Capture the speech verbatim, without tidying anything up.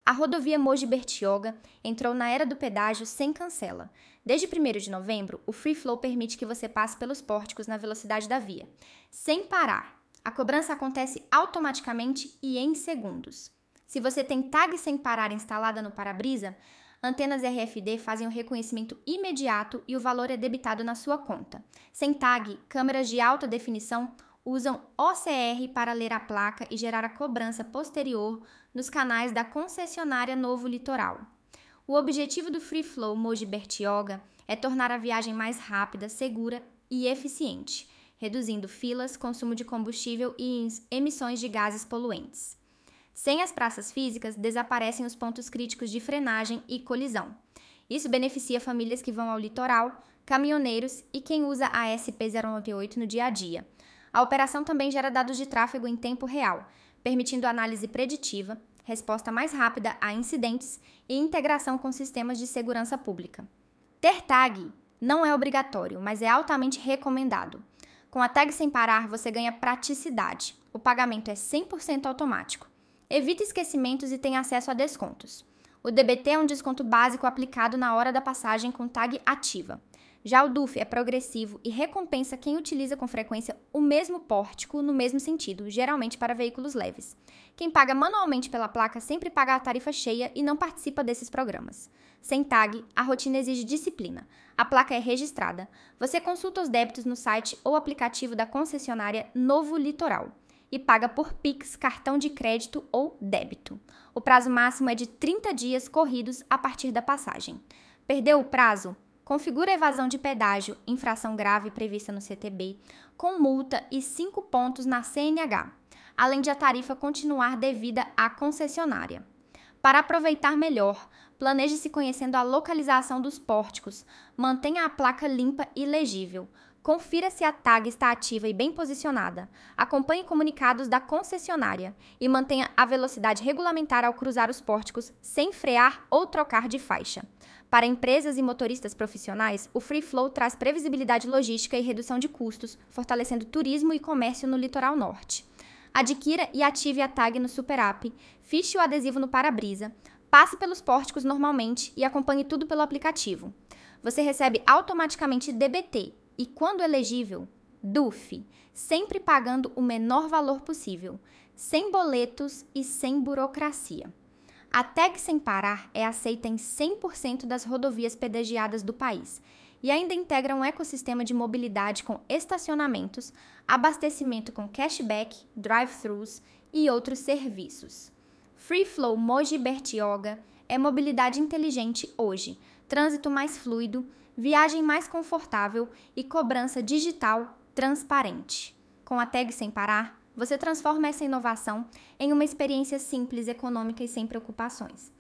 A rodovia Mogi-Bertioga entrou na era do pedágio sem cancela. Desde primeiro de novembro, o Free Flow permite que você passe pelos pórticos na velocidade da via, sem parar. A cobrança acontece automaticamente e em segundos. Se você tem tag sem parar instalada no para-brisa, antenas R F D fazem o reconhecimento imediato e o valor é debitado na sua conta. Sem tag, câmeras de alta definição usam O C R para ler a placa e gerar a cobrança posterior nos canais da concessionária Novo Litoral. O objetivo do Free Flow Mogi-Bertioga é tornar a viagem mais rápida, segura e eficiente, reduzindo filas, consumo de combustível e emissões de gases poluentes. Sem as praças físicas, desaparecem os pontos críticos de frenagem e colisão. Isso beneficia famílias que vão ao litoral, caminhoneiros e quem usa a S P zero noventa e oito no dia a dia. A operação também gera dados de tráfego em tempo real, permitindo análise preditiva, resposta mais rápida a incidentes e integração com sistemas de segurança pública. Ter tag não é obrigatório, mas é altamente recomendado. Com a tag sem parar, você ganha praticidade. O pagamento é cem por cento automático. Evita esquecimentos e tem acesso a descontos. O D B T é um desconto básico aplicado na hora da passagem com tag ativa. Já o D U F é progressivo e recompensa quem utiliza com frequência o mesmo pórtico no mesmo sentido, geralmente para veículos leves. Quem paga manualmente pela placa sempre paga a tarifa cheia e não participa desses programas. Sem tag, a rotina exige disciplina. A placa é registrada. Você consulta os débitos no site ou aplicativo da concessionária Novo Litoral e paga por Pix, cartão de crédito ou débito. O prazo máximo é de trinta dias corridos a partir da passagem. Perdeu o prazo? Configura a evasão de pedágio, infração grave prevista no C T B, com multa e cinco pontos na C N H, além de a tarifa continuar devida à concessionária. Para aproveitar melhor, planeje-se conhecendo a localização dos pórticos, mantenha a placa limpa e legível, confira se a tag está ativa e bem posicionada, acompanhe comunicados da concessionária e mantenha a velocidade regulamentar ao cruzar os pórticos sem frear ou trocar de faixa. Para empresas e motoristas profissionais, o Free Flow traz previsibilidade logística e redução de custos, fortalecendo turismo e comércio no litoral norte. Adquira e ative a tag no Super App, fiche o adesivo no para-brisa, passe pelos pórticos normalmente e acompanhe tudo pelo aplicativo. Você recebe automaticamente D B T e, quando elegível, D U F, sempre pagando o menor valor possível, sem boletos e sem burocracia. A tag sem parar é aceita em cem por cento das rodovias pedagiadas do país e ainda integra um ecossistema de mobilidade com estacionamentos, abastecimento com cashback, drive-thrus e outros serviços. Free Flow Mogi-Bertioga é mobilidade inteligente hoje, trânsito mais fluido, viagem mais confortável e cobrança digital transparente. Com a tag sem parar, você transforma essa inovação em uma experiência simples, econômica e sem preocupações.